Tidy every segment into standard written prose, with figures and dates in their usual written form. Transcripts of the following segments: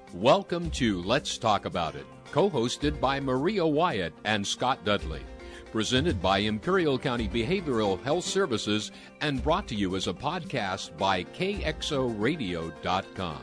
Welcome to Let's Talk About It, co-hosted by Maria Wyatt and Scott Dudley. Presented by Imperial County Behavioral Health Services and brought to you as a podcast by KXORadio.com.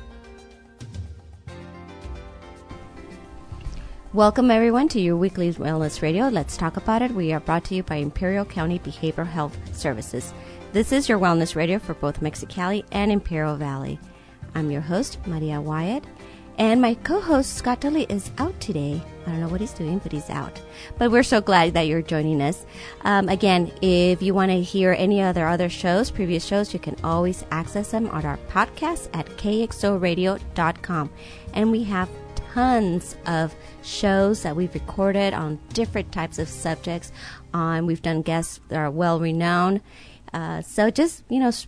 Welcome everyone to your weekly Wellness Radio. Let's Talk About It. We are brought to you by Imperial County Behavioral Health Services. This is your Wellness Radio for both Mexicali and Imperial Valley. I'm your host, Maria Wyatt, and my co-host, Scott Dudley, is out today. I don't know what he's doing, but he's out. But we're so glad that you're joining us. Again, if you want to hear any other shows, previous shows, you can always access them on our podcast at KXORadio.com. And we have tons of shows that we've recorded on different types of subjects. We've done guests that are well-renowned. So just,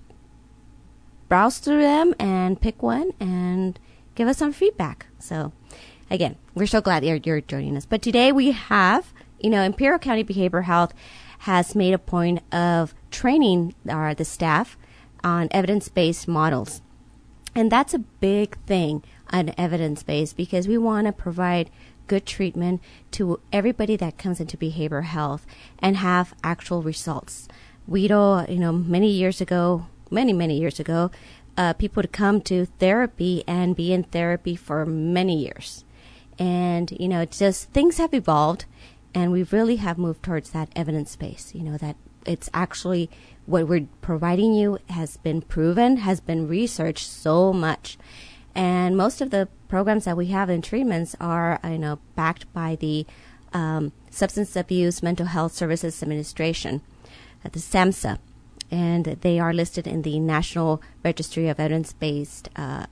browse through them and pick one and give us some feedback. So, again, we're so glad you're joining us. But today we have, Imperial County Behavioral Health has made a point of training the staff on evidence-based models. And that's a big thing on evidence-based because we want to provide good treatment to everybody that comes into behavioral health and have actual results. We don't, many years ago, people would come to therapy and be in therapy for many years. And, it's just things have evolved and we really have moved towards that evidence base, that it's actually what we're providing you has been proven, has been researched so much. And most of the programs that we have in treatments are, backed by the Substance Abuse Mental Health Services Administration, the SAMHSA. And they are listed in the National Registry of Evidence-Based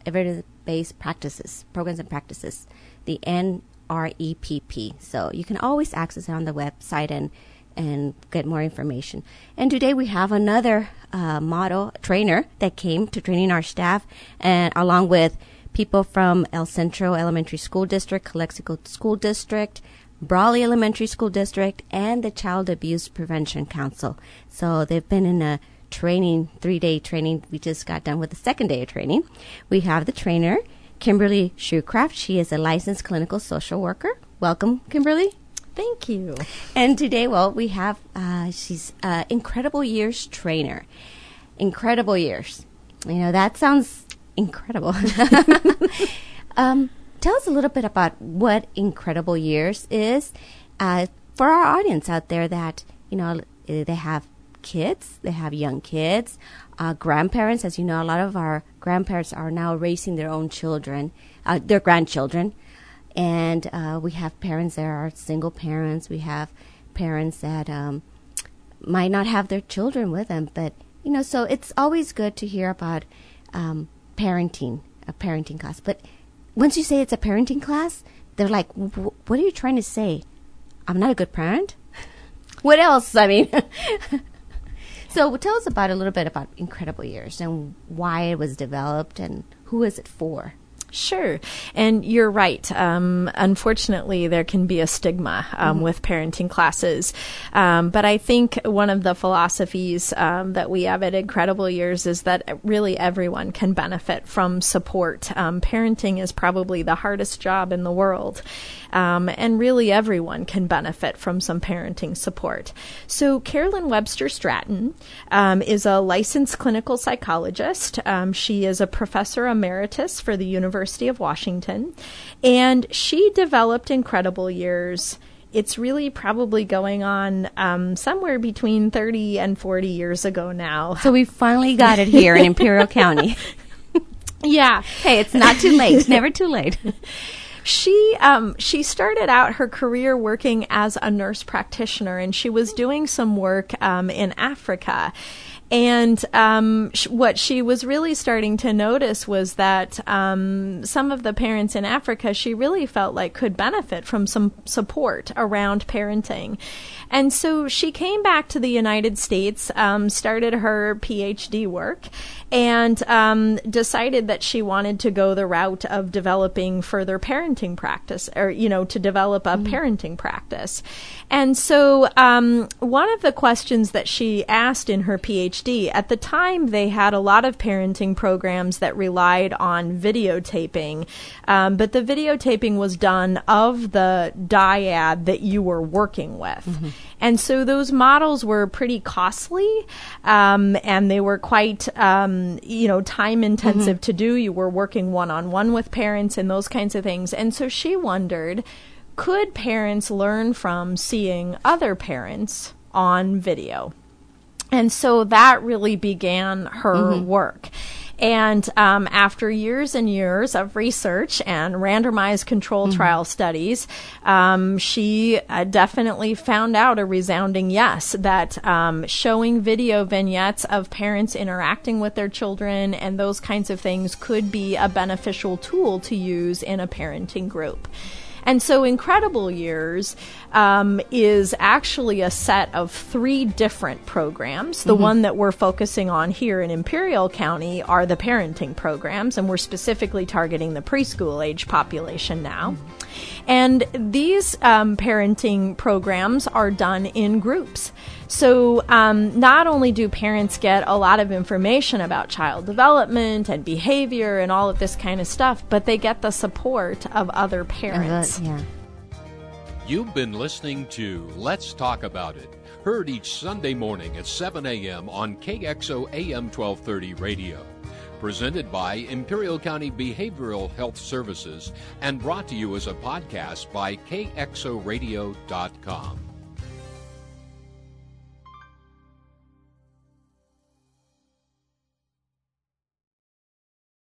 Practices, Programs and Practices, the NREPP. So you can always access it on the website and get more information. And today we have another trainer that came to training our staff, and along with people from El Centro Elementary School District, Calexico School District, Brawley Elementary School District, and the Child Abuse Prevention Council. So they've been in a training, 3-day training. We just got done with the second day of training. We have the trainer, Kimberly Shoecraft. She is a licensed clinical social worker. Welcome, Kimberly. Thank you. And today, we have, she's Incredible Years trainer. Incredible Years. That sounds incredible. Tell us a little bit about what Incredible Years is for our audience out there that, they have kids, they have young kids, grandparents. As you know, a lot of our grandparents are now raising their own children, their grandchildren. And we have parents that are single parents. We have parents that might not have their children with them. But, so it's always good to hear about parenting, a parenting class. But once you say it's a parenting class, they're like, what are you trying to say? I'm not a good parent? What else? So tell us a little bit about Incredible Years and why it was developed and who is it for? Sure. And you're right. Unfortunately, there can be a stigma with parenting classes. But I think one of the philosophies that we have at Incredible Years is that really everyone can benefit from support. Parenting is probably the hardest job in the world. And really everyone can benefit from some parenting support. So Carolyn Webster Stratton is a licensed clinical psychologist. She is a professor emeritus for the University of Washington, and she developed Incredible Years. It's really probably going on somewhere between 30 and 40 years ago now. So we finally got it here in Imperial County. Yeah. Hey, it's not too late. Never too late. She started out her career working as a nurse practitioner, and she was doing some work in Africa. And what she was really starting to notice was that some of the parents in Africa, she really felt like could benefit from some support around parenting. And so she came back to the United States, started her PhD work, and decided that she wanted to go the route of developing further parenting practice, or, to develop a parenting practice. And so one of the questions that she asked in her PhD ADHD. At the time, they had a lot of parenting programs that relied on videotaping, but the videotaping was done of the dyad that you were working with. Mm-hmm. And so those models were pretty costly, and they were quite, time intensive to do. You were working one-on-one with parents and those kinds of things. And so she wondered, could parents learn from seeing other parents on video? And so that really began her work. And after years and years of research and randomized controlled trial studies, she definitely found out a resounding yes, that showing video vignettes of parents interacting with their children and those kinds of things could be a beneficial tool to use in a parenting group. And so Incredible Years is actually a set of 3 different programs. The one that we're focusing on here in Imperial County are the parenting programs, and we're specifically targeting the preschool age population now. And these parenting programs are done in groups. So not only do parents get a lot of information about child development and behavior and all of this kind of stuff, but they get the support of other parents. You've been listening to Let's Talk About It, heard each Sunday morning at 7 a.m. on KXO AM 1230 radio. Presented by Imperial County Behavioral Health Services and brought to you as a podcast by KXORadio.com.